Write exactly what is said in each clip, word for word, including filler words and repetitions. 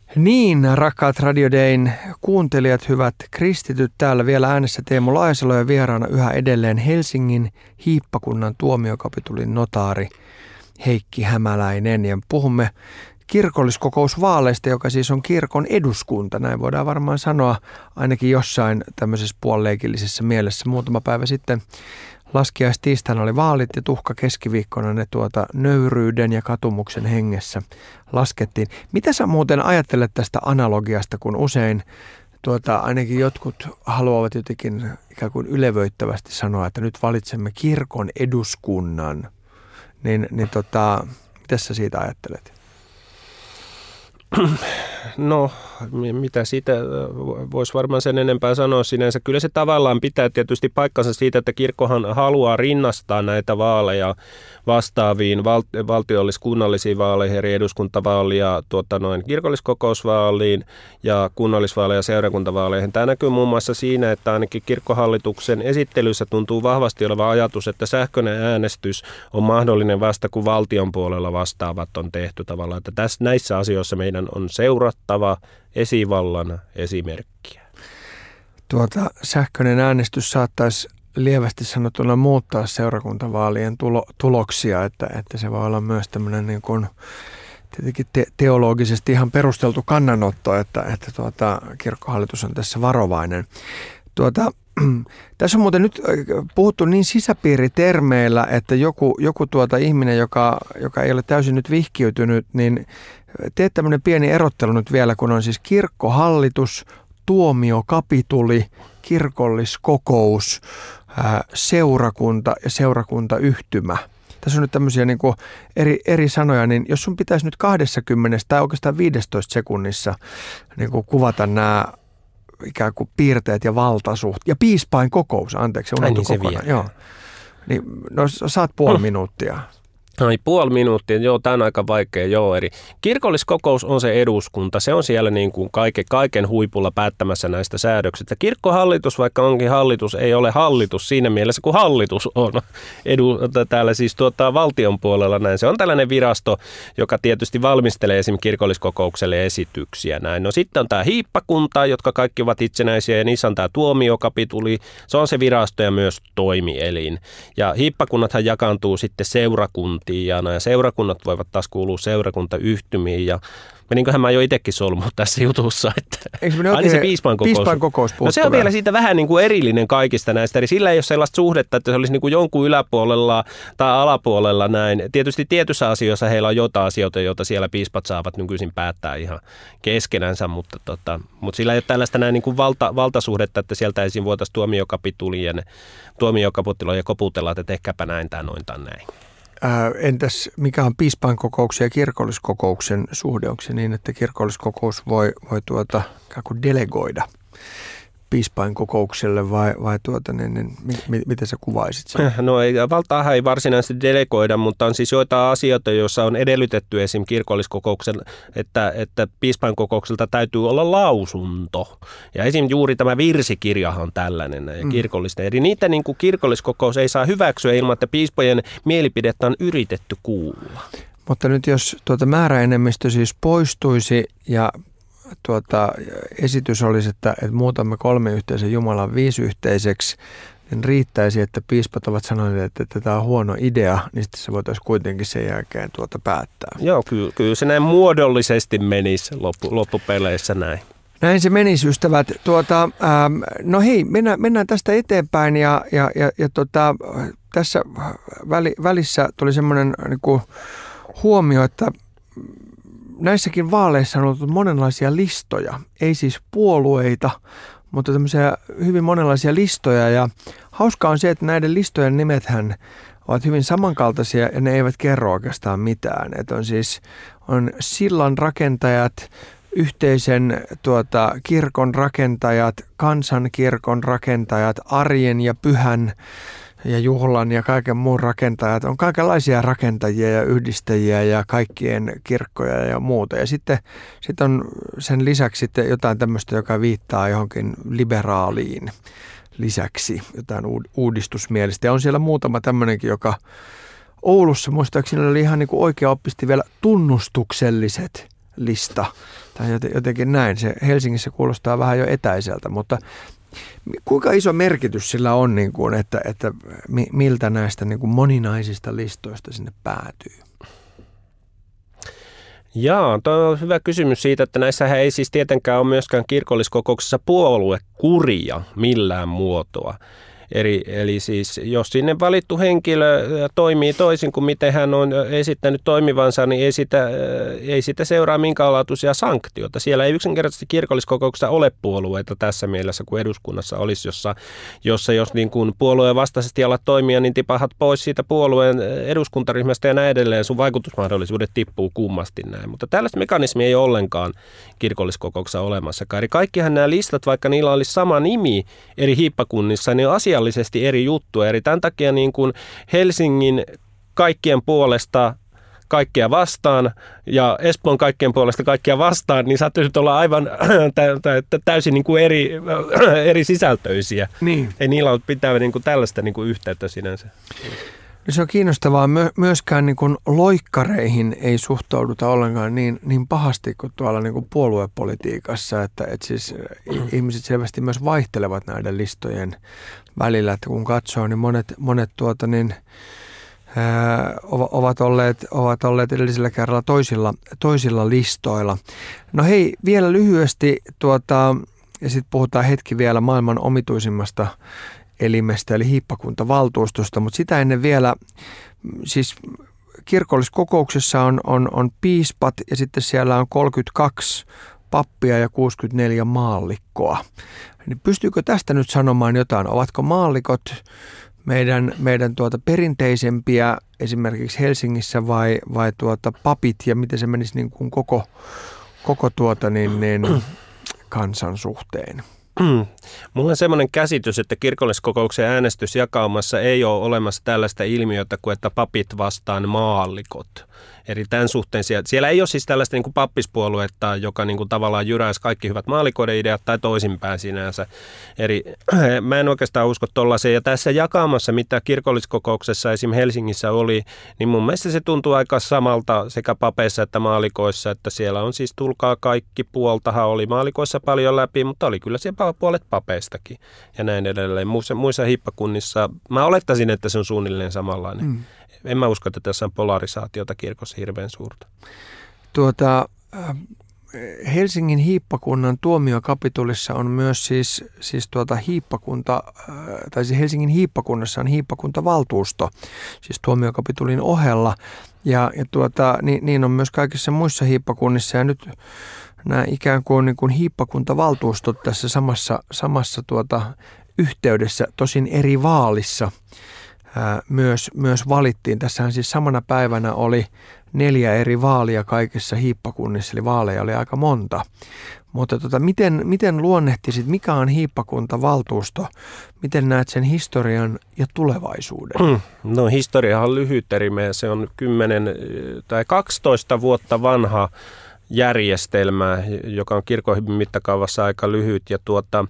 Niin, rakkaat Radio Dayn kuuntelijat, hyvät kristityt, täällä vielä äänessä Teemu Laajasalo ja vieraana yhä edelleen Helsingin hiippakunnan tuomiokapitulin notaari Heikki Hämäläinen. Ja puhumme kirkolliskokousvaaleista, joka siis on kirkon eduskunta, näin voidaan varmaan sanoa ainakin jossain tämmöisessä puolileikillisessä mielessä. Muutama päivä sitten laskiaistiistaina oli vaalit ja tuhka keskiviikkona ne tuota nöyryyden ja katumuksen hengessä laskettiin. Mitä sä muuten ajattelet tästä analogiasta, kun usein tuota, ainakin jotkut haluavat jotenkin ikään kuin ylevöittävästi sanoa, että nyt valitsemme kirkon eduskunnan, niin, niin tota, mitä sä siitä ajattelet? No, mitä siitä voisi varmaan sen enempää sanoa sinänsä. Kyllä se tavallaan pitää tietysti paikkansa siitä, että kirkkohan haluaa rinnastaa näitä vaaleja vastaaviin val- valtiollis-kunnallisiin vaaleihin, eri eduskuntavaaliin ja tuota, noin kirkolliskokousvaaliin ja kunnallisvaaleja ja seurakuntavaaleihin. Tämä näkyy muun muassa siinä, että ainakin kirkkohallituksen esittelyssä tuntuu vahvasti oleva ajatus, että sähköinen äänestys on mahdollinen vasta, kun valtion puolella vastaavat on tehty tavallaan. Että tässä, näissä asioissa meidän on seurattava esivallan esimerkkiä. Tuota, sähköinen äänestys saattaisi lievästi sanottuna muuttaa seurakuntavaalien tulo, tuloksia, että, että se voi olla myös tämmöinen niin kuin tietenkin te, teologisesti ihan perusteltu kannanotto, että, että tuota, kirkkohallitus on tässä varovainen. Tuota, tässä on muuten nyt puhuttu niin sisäpiiritermeillä, että joku, joku tuota ihminen, joka, joka ei ole täysin nyt vihkiytynyt, niin teet tämmöinen pieni erottelu nyt vielä, kun on siis kirkkohallitus, tuomiokapituli, kirkolliskokous, seurakunta ja seurakuntayhtymä. Tässä on nyt tämmöisiä niin kuin eri, eri sanoja, niin jos sun pitäisi nyt kaksikymmentä tai oikeastaan viisitoista sekunnissa niin kuin kuvata nämä ikään kuin piirteet ja valtasuht. Ja piispain kokous, anteeksi, unohtu niin kokonaan. Joo. Niin, no saat puoli minuuttia. Ai puoli minuuttia, joo, tämä on aika vaikea, joo, eri. Kirkolliskokous on se eduskunta, se on siellä niin kuin kaiken, kaiken huipulla päättämässä näistä säädöksistä. Kirkkohallitus, vaikka onkin hallitus, ei ole hallitus siinä mielessä, kun hallitus on edu, täällä siis tuota, valtion puolella näin. Se on tällainen virasto, joka tietysti valmistelee esimerkiksi kirkolliskokoukselle esityksiä näin. No sitten on tämä hiippakunta, jotka kaikki ovat itsenäisiä ja niissä on tämä tuomiokapituli, se on se virasto ja myös toimielin. Ja hiippakunnathan jakaantuu sitten seurakuntiin. Ja seurakunnat voivat taas kuulua seurakuntayhtymiin ja meninköhän mä jo itsekin solmuun tässä jutussa, että aina se piispain kokous. Piispain kokous no se on vielä siitä vähän niin kuin erillinen kaikista näistä, eli sillä ei ole sellaista suhdetta, että se olisi niin kuin jonkun yläpuolella tai alapuolella näin. Tietysti tietyissä asioissa heillä on jotain asioita, joita siellä piispat saavat nykyisin päättää ihan keskenänsä, mutta, tota, mutta sillä ei ole tällaista näin niin kuin valta, valtasuhdetta, että sieltä ensin voitaisiin tuomiokapitulien tuomiokapitulien koputella, että tehkääpä näin tai noin tai näin. Ää, entäs mikä on piispainkokouksen ja kirkolliskokouksen suhde? Onko se niin, että kirkolliskokous voi, voi tuota, delegoida piispainkokoukselle vai, vai tuota, niin, niin, mi, miten sä kuvaisit sen? No ei, valtaahan ei varsinaisesti delegoida, mutta on siis joitain asioita, joissa on edellytetty esim. Kirkolliskokouksen, että, että piispainkokoukselta täytyy olla lausunto. Ja esim. Juuri tämä virsikirjahan on tällainen ja mm. kirkollisten. Eli niitä niin kuin kirkolliskokous ei saa hyväksyä ilman, että piispojen mielipidettä on yritetty kuulla. Mutta nyt jos tuota määräenemmistö siis poistuisi ja Tuota, esitys olisi, että, että muutamme kolme yhteisen Jumalan viisi yhteiseksi, niin riittäisi, että piispat ovat sanoneet, että, että tämä on huono idea, niin sitten se voitaisiin kuitenkin sen jälkeen tuota päättää. Joo, kyllä, kyllä se näin muodollisesti menisi loppu, loppupeleissä näin. Näin se menisi, ystävät. Tuota, ähm, no hei, mennään, mennään tästä eteenpäin ja, ja, ja, ja tota, tässä väli, välissä tuli semmoinen niin kuin huomio, että näissäkin vaaleissa on ollut monenlaisia listoja, ei siis puolueita, mutta tämmöisiä hyvin monenlaisia listoja. Ja hauskaa on se, että näiden listojen nimethän ovat hyvin samankaltaisia ja ne eivät kerro oikeastaan mitään. Että on siis on sillan rakentajat, yhteisen tuota, kirkon rakentajat, kansankirkon rakentajat, arjen ja pyhän ja juhlan ja kaiken muun rakentajat. On kaikenlaisia rakentajia ja yhdistäjiä ja kaikkien kirkkoja ja muuta. Ja sitten, sitten on sen lisäksi sitten jotain tämmöistä, joka viittaa johonkin liberaaliin lisäksi, jotain uudistusmielistä. Ja on siellä muutama tämmöinenkin, joka Oulussa muistaakseni oli ihan niin kuin oikeaoppisti vielä tunnustukselliset lista tai jotenkin näin. Se Helsingissä kuulostaa vähän jo etäiseltä, mutta kuinka iso merkitys sillä on, niin kuin, että, että miltä näistä niin kuin moninaisista listoista sinne päätyy? Jaa, tuo on hyvä kysymys siitä, että näissähän ei siis tietenkään ole myöskään kirkolliskokouksessa puoluekuria millään muotoa. Eli, eli siis jos sinne valittu henkilö toimii toisin kuin miten hän on esittänyt toimivansa, niin ei sitä, ei sitä seuraa minkäänlaatuisia sanktioita. Siellä ei yksinkertaisesti kirkolliskokouksessa ole puolueita tässä mielessä kuin eduskunnassa olisi, jossa, jossa jos niin kuin puolueen vastaisesti alat toimia, niin tipahat pois siitä puolueen eduskuntaryhmästä ja näin edelleen. Sun vaikutusmahdollisuudet tippuu kummasti näin. Mutta tällaista mekanismia ei ole ollenkaan kirkolliskokouksessa olemassakaan. Eli kaikkihan nämä listat, vaikka niillä olisi sama nimi eri hiippakunnissa, niin on asia eri juttuja. Eli tämän takia niin kuin Helsingin kaikkien puolesta kaikkia vastaan ja Espoon kaikkien puolesta kaikkia vastaan, niin saattaisi olla aivan täysin niin kuin eri, eri sisältöisiä. Niin. Ei niillä ole pitää niin kuin tällaista niin kuin yhteyttä sinänsä. No se on kiinnostavaa. Myöskään niin kuin loikkareihin ei suhtauduta ollenkaan niin, niin pahasti kuin tuolla niin kuin puoluepolitiikassa, että, että siis ihmiset selvästi myös vaihtelevat näiden listojen välillä, että kun katsoo, niin monet, monet tuota niin, ää, ovat, olleet, ovat olleet edellisellä kerralla toisilla, toisilla listoilla. No hei, vielä lyhyesti, tuota, ja sitten puhutaan hetki vielä maailman omituisimmasta elimestä, eli hiippakuntavaltuustosta, mutta sitä ennen vielä, siis kirkolliskokouksessa on, on, on piispat ja sitten siellä on kolmekymmentäkaksi pappia ja kuusikymmentäneljä maallikkoa. Niin pystyykö tästä nyt sanomaan jotain? Ovatko maallikot meidän, meidän tuota perinteisempiä esimerkiksi Helsingissä vai, vai tuota papit ja miten se menisi niin kuin koko, koko tuota niin, niin kansan suhteen? Mulla on semmoinen käsitys, että kirkolliskokouksen äänestysjakaumassa ei ole olemassa tällaista ilmiötä kuin, että papit vastaan maallikot. Eli tämän suhteen siellä, siellä ei ole siis tällaista niin kuin pappispuoluetta, joka niin kuin tavallaan jyräisi kaikki hyvät maalikoiden ideat tai toisinpäin sinänsä. Eli mä en oikeastaan usko tollaiseen. Ja tässä jakaamassa, mitä kirkolliskokouksessa esim. Helsingissä oli, niin mun mielestä se tuntuu aika samalta sekä papeissa että maalikoissa, että siellä on siis tulkaa kaikki puoltahan oli maalikoissa paljon läpi, mutta oli kyllä siellä puolet papeistakin ja näin edelleen. Muissa, muissa hiippakunnissa, mä olettaisin, että se on suunnilleen samanlainen. Mm. En mä usko, että tässä on polarisaatiota kirkossa hirveän suurta. Tuota, Helsingin hiippakunnan tuomiokapitulissa on myös siis, siis tuota hiippakunta, tai siis Helsingin hiippakunnassa on hiippakuntavaltuusto, siis tuomiokapitulin ohella. Ja, ja tuota, niin, niin on myös kaikissa muissa hiippakunnissa. Ja nyt nämä ikään kuin, niin kuin hiippakuntavaltuustot tässä samassa, samassa tuota yhteydessä, tosin eri vaalissa, ää, myös, myös valittiin. Tässähän siis samana päivänä oli neljä eri vaalia kaikissa hiippakunnissa, eli vaaleja oli aika monta. Mutta tota, miten, miten luonnehtisit, mikä on hiippakuntavaltuusto? Miten näet sen historian ja tulevaisuuden? No historiahan on lyhyt erime, se on kymmenen tai kaksitoista vuotta vanha järjestelmä, joka on kirkon mittakaavassa aika lyhyt. Ja tuota,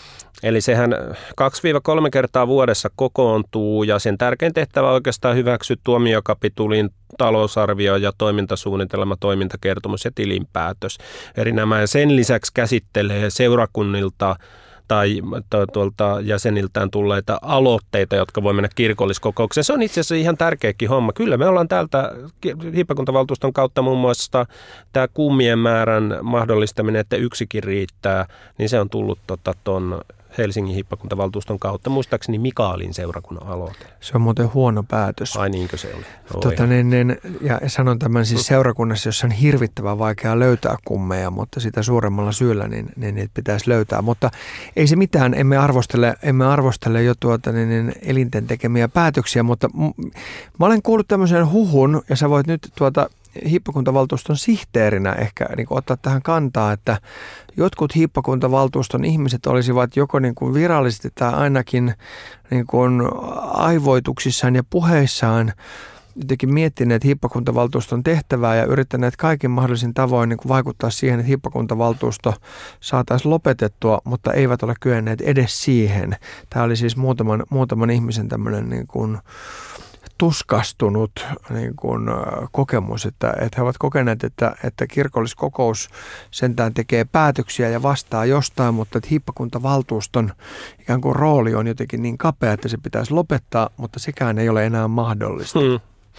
eli sehän kaksi kolme kertaa vuodessa kokoontuu ja sen tärkein tehtävä on oikeastaan hyväksyä tuomiokapitulin talousarvio ja toimintasuunnitelma, toimintakertomus ja tilinpäätös. Eli nämä sen lisäksi käsittelee seurakunnilta tai tuolta jäseniltään tulleita aloitteita, jotka voi mennä kirkolliskokoukseen. Se on itse asiassa ihan tärkeäkin homma. Kyllä me ollaan täältä hiippakuntavaltuuston kautta muun muassa tämä kummien määrän mahdollistaminen, että yksikin riittää, niin se on tullut tuon tota, Helsingin hiippakuntavaltuuston kautta. Muistaakseni Mikaelin seurakunnan aloite. Se on muuten huono päätös. Ai niinkö se oli? Tota, niin, niin, ja sanon tämän siis seurakunnassa, jossa on hirvittävän vaikea löytää kummeja, mutta sitä suuremmalla syyllä niin, niin niitä pitäisi löytää. Mutta ei se mitään, emme arvostele, emme arvostele jo tuota, niin, niin, elinten tekemiä päätöksiä, mutta m- mä olen kuullut tämmöisen huhun, ja sä voit nyt tuota hiippakuntavaltuuston sihteerinä ehkä niin kuin ottaa tähän kantaa, että jotkut hiippakuntavaltuuston ihmiset olisivat joko niin kuin virallisesti tai ainakin niin kuin aivoituksissaan ja puheissaan jotenkin miettineet hiippakuntavaltuuston tehtävää ja yrittäneet kaikin mahdollisin tavoin niin kuin vaikuttaa siihen, että hiippakuntavaltuusto saataisiin lopetettua, mutta eivät ole kyenneet edes siihen. Tämä oli siis muutaman, muutaman ihmisen tämmöinen niin kuin tuskastunut niin kuin, kokemus, että, että he ovat kokeneet, että, että kirkolliskokous sentään tekee päätöksiä ja vastaa jostain, mutta että hiippakuntavaltuuston ikään kuin rooli on jotenkin niin kapea, että se pitäisi lopettaa, mutta sekään ei ole enää mahdollista. Hmm.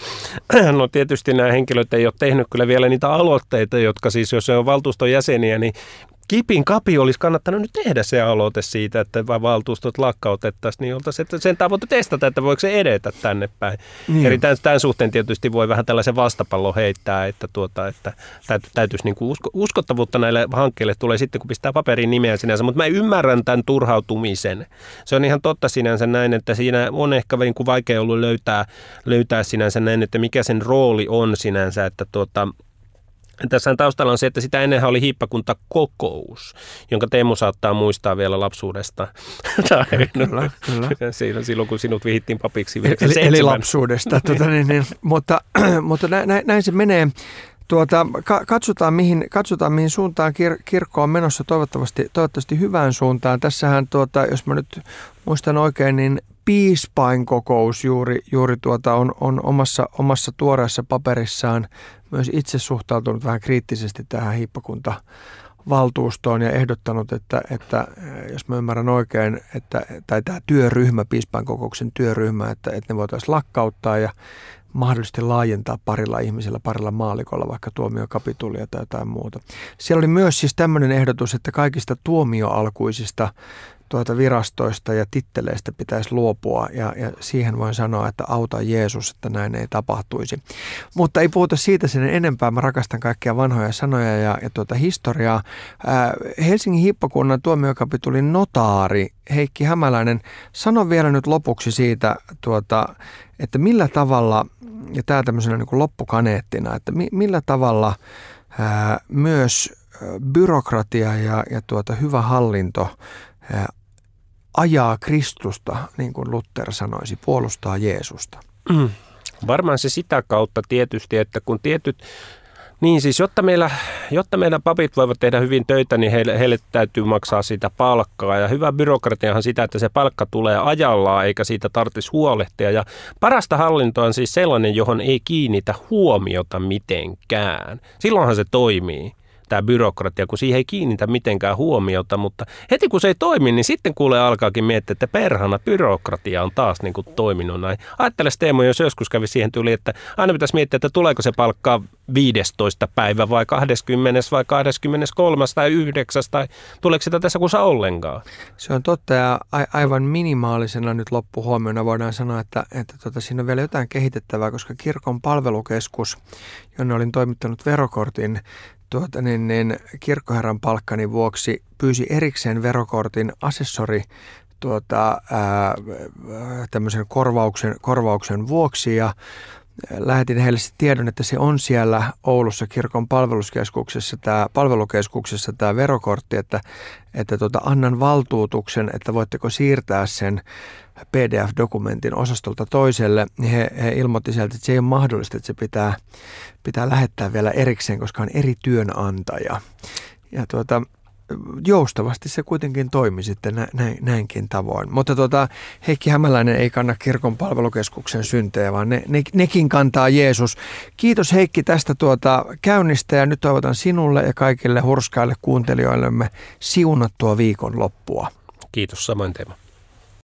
No tietysti nämä henkilöt ei ole tehnyt kyllä vielä niitä aloitteita, jotka siis, jos se on valtuuston jäseniä, niin kipin kapi olisi kannattanut nyt tehdä se aloite siitä, että valtuustot lakkautettaisiin, niin oltaisiin että sen tavoite testata, että voiko se edetä tänne päin. Niin. Eli tämän, tämän suhteen tietysti voi vähän tällaisen vastapallon heittää, että, tuota, että täytyisi niin kuin usko, uskottavuutta näille hankkeille tulee sitten, kun pistää paperiin nimeä sinänsä, mutta mä ymmärrän tämän turhautumisen. Se on ihan totta sinänsä näin, että siinä on ehkä niin kuin vaikea ollut löytää, löytää sinänsä näin, että mikä sen rooli on sinänsä, että tuota, tässä taustalla on se, että sitä ennenhän oli hiippakuntakokous, jonka Teemu saattaa muistaa vielä lapsuudesta. Kyllä, kyllä. Silloin, kun sinut vihittiin papiksi. Eli, eli lapsuudesta. tuota, niin, niin, mutta mutta näin, näin se menee. Tuota, katsotaan, mihin, katsotaan, mihin suuntaan kir, kirkko on menossa, toivottavasti, toivottavasti hyvään suuntaan. Tässähän, tuota, jos mä nyt muistan oikein, niin piispainkokous juuri, juuri tuota on, on omassa, omassa tuoreessa paperissaan myös itse suhtautunut vähän kriittisesti tähän hiippakuntavaltuustoon ja ehdottanut, että, että jos mä ymmärrän oikein, että, tai tämä työryhmä, piispainkokouksen työryhmä, että, että ne voitaisiin lakkauttaa ja mahdollisesti laajentaa parilla ihmisellä, parilla maalikolla, vaikka tuomiokapitulia tai jotain muuta. Siellä oli myös siis tämmöinen ehdotus, että kaikista tuomioalkuisista tuota virastoista ja titteleistä pitäisi luopua ja, ja siihen voin sanoa, että auta Jeesus, että näin ei tapahtuisi. Mutta ei puhuta siitä sen enempää, mä rakastan kaikkia vanhoja sanoja ja, ja tuota historiaa. Ää, Helsingin hiippakunnan tuomiokapitulin notaari Heikki Hämäläinen, sano vielä nyt lopuksi siitä, tuota, että millä tavalla, ja tämä tämmöisenä niin kuin loppukaneettina, että mi, millä tavalla ää, myös byrokratia ja, ja tuota, hyvä hallinto ää, ajaa Kristusta, niin kuin Luther sanoisi, puolustaa Jeesusta. Mm. Varmaan se sitä kautta tietysti, että kun tietyt, niin siis jotta, meillä, jotta meidän papit voivat tehdä hyvin töitä, niin heille, heille täytyy maksaa sitä palkkaa. Ja hyvä byrokratiahan sitä, että se palkka tulee ajallaan, eikä siitä tarvitsisi huolehtia. Ja parasta hallintoa on siis sellainen, johon ei kiinnitä huomiota mitenkään. Silloinhan se toimii. Tämä byrokratia, kun siihen ei kiinnitä mitenkään huomiota, mutta heti kun se ei toimi, niin sitten kuulee alkaakin miettiä, että perhana byrokratia on taas niin kuin toiminut näin. Ajattele Teemu, jos joskus kävi siihen tyyliin, että aina pitäisi miettiä, että tuleeko se palkkaa viidestoista päivä vai kahdeskymmenes vai kahdeskymmeneskolmas tai yhdeksäs tai tuleeko sitä tässä kussa ollenkaan? Se on totta ja aivan minimaalisena nyt loppuhuomiona voidaan sanoa, että, että tota, siinä on vielä jotain kehitettävää, koska kirkon palvelukeskus, jonne olin toimittanut verokortin, Tuota, niin, niin, kirkkoherran palkkani vuoksi pyysi erikseen verokortin asessori tuota, ää, tämmöisen korvauksen, korvauksen vuoksi ja lähetin heille tiedon, että se on siellä Oulussa kirkon palvelukeskuksessa tämä, palvelukeskuksessa tämä verokortti, että, että tuota, annan valtuutuksen, että voitteko siirtää sen P D F-dokumentin osastolta toiselle. He, he ilmoitti sieltä, että se ei ole mahdollista, että se pitää, pitää lähettää vielä erikseen, koska on eri työnantaja. Ja tuota, joustavasti se kuitenkin toimi sitten nä, nä, näinkin tavoin. Mutta tuota, Heikki Hämäläinen ei kanna kirkon palvelukeskuksen syntejä, vaan ne, ne, nekin kantaa Jeesus. Kiitos Heikki tästä tuota käynnistä ja nyt toivotan sinulle ja kaikille hurskaille kuuntelijoillemme siunattua viikonloppua. Kiitos, samoin Teemu.